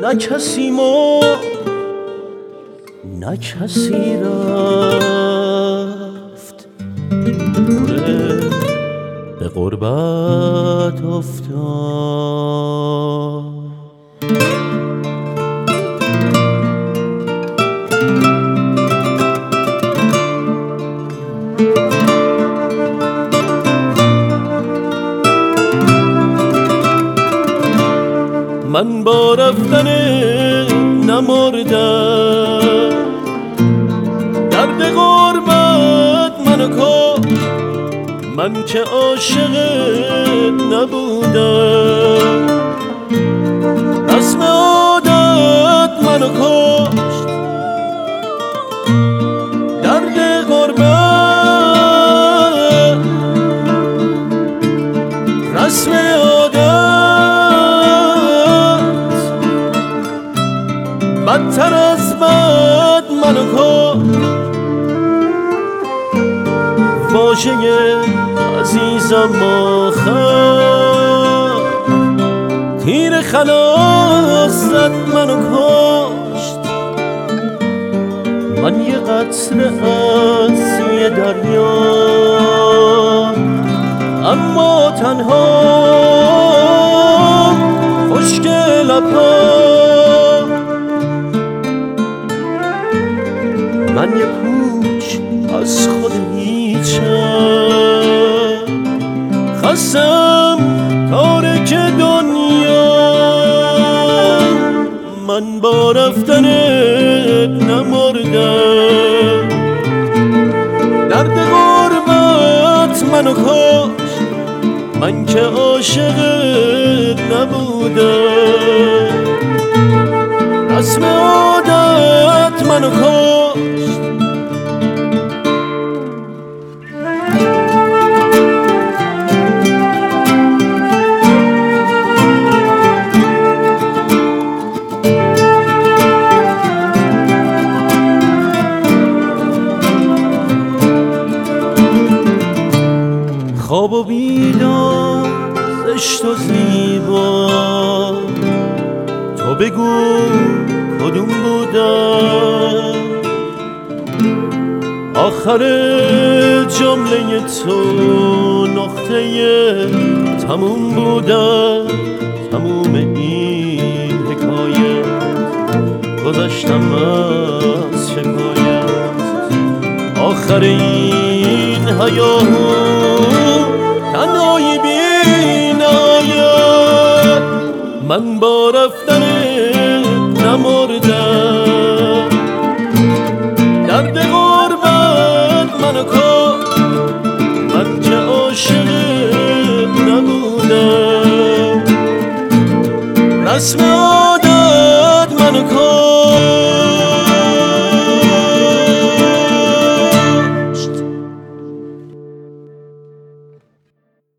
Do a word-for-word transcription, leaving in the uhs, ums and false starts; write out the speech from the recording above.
نه کسی مرد نه کسی رفت، دوره به غربت افتاد. من با رفتن نمردم، درد غربت منو کشت، من که عاشقت نبودم، رسم عادت منو کشت، درد غربت رسم بدتر از بد منو کشت. واژه عزیزم آخر تیر خلاص زد منو کشت. من یه قطره از یه دریا، اما تنها خشک لب‌ها. من یه پوچ از خود هیچم، خستم تارک دنیا. من با رفتنت نمردم، درد غربت منو کشت، من که عاشقت نبودم، رسم عادت منو کشت. خواب و بیدار، زشت و زیبا، تو بگو کدوم بودم؟ آخر جمله تو نقطه تموم بودم. تموم این حکایت گذشتم از شکایت، آخر این هیاهو تنهایی بی نهایت. من با رفتن نمردم، درد غربت منو کشت، من که عاشقت نبودم، رسم